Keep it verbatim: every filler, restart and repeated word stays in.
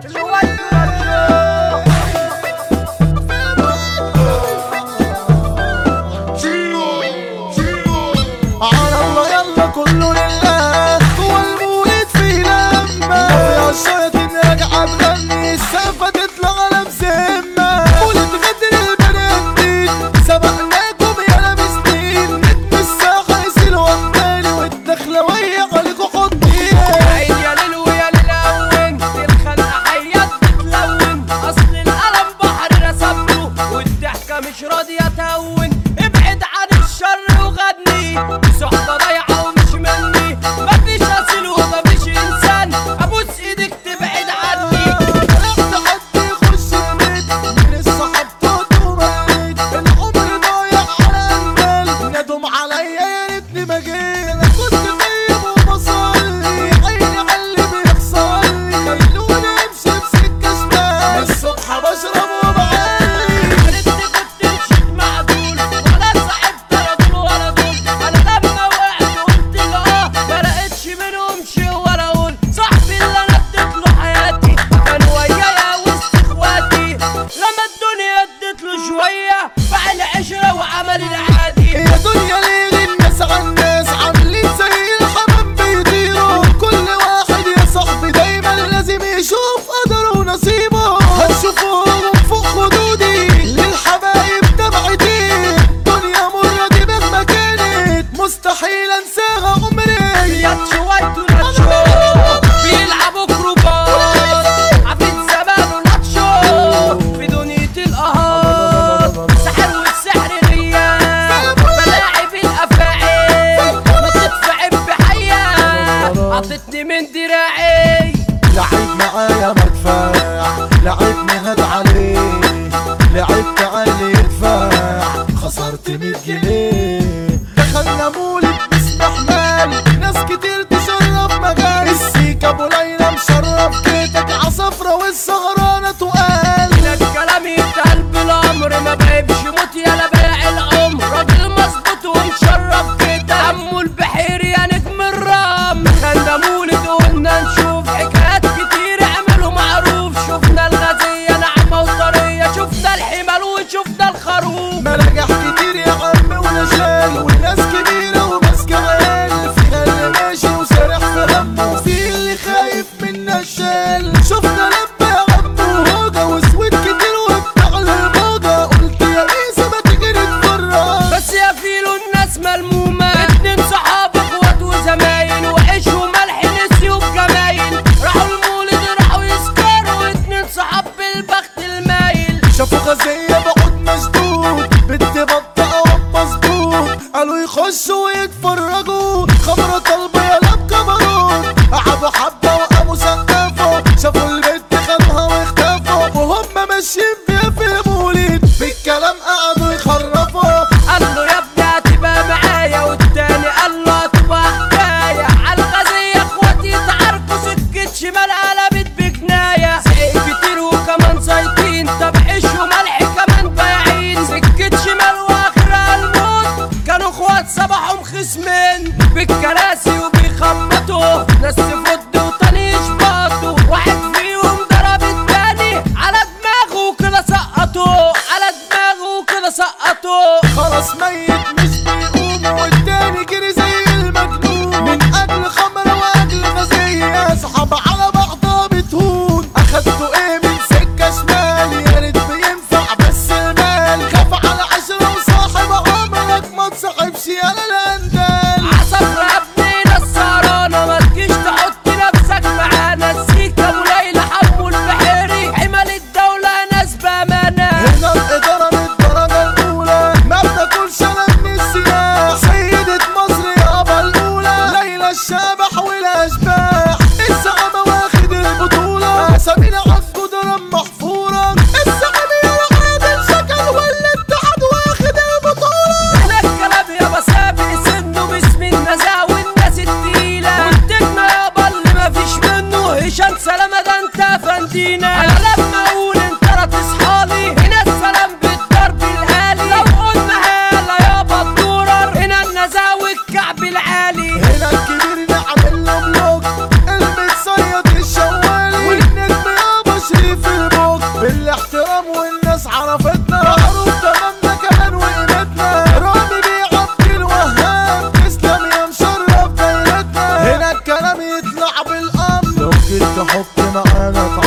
يخشوا ويتفرجوا خمرة طلبة يا بكاميرون. قعدوا حبة وقاموا سقفوا، شافوا البنت خدوها واختفوا، وهم ماشيين بيها في المولد بالكلام قعدوا يخرفوا. قال له يا ابني هتبقى معايا، والتاني قال له هتبقى حكاية. عالغازية اخواتي اتعاركوا، سكة شمال قلبت بجناية. زعيق كتير وكمان زيتين، طب عيش وملح كمان بايعين. سكة شمال واخرها الموت، كانوا اخوات صباحهم خصمين بالكراسي وبيخبطوا. ناس تفض وتاني يشبطوا، واحد فيهم ضرب التاني على دماغه كده سقطوا، على دماغه كده سقطوا. خلاص ميت مش بيقوم، والتاني جري زي المجنون. من اجل خمرة واجل غازية صحاب على بعضها بتهون. اخدتوا ايه من سكة شمال؟ يا ريت بينفع بس المال. خاف على عشرة وصاحب عمرك ما تصاحبش يالا الاندال. عصفرة يا ابني ناس سهرانة، ما تجيش تحط نفسك معانا. السيكة ابو ليلى حمو البحيري، حمال الدولة ناس بأمانة. هنا الإدارة من الدرجة الأولى، ما بتاكلش أنا من السلاح. سيدة مصر يابا الأولى، ليلى الشبح والأشباح. الزعامة واخد البطولة، سمينا عالجدران محفورة. الزعامة يا عادل شكل والاتحاد واخد البطولة. احنا الكلام يابا سابق سنه باسم النزاهة والناس التقيلة. والتجمع يابا اللي مفيش منه، هشام سلامة ده انت فندينا. انا لما اقول انت لا تصحالي، هنا السلام بالضرب الآلي. لو قلنا هلا يابا الدورر، هنا النزاهة والكعب العالي. هنا الكبير نعمل له بلوك، المتصيد الشوالي. والنجم يابا الكلام يطلع بالامر. لو جيت تحك معانا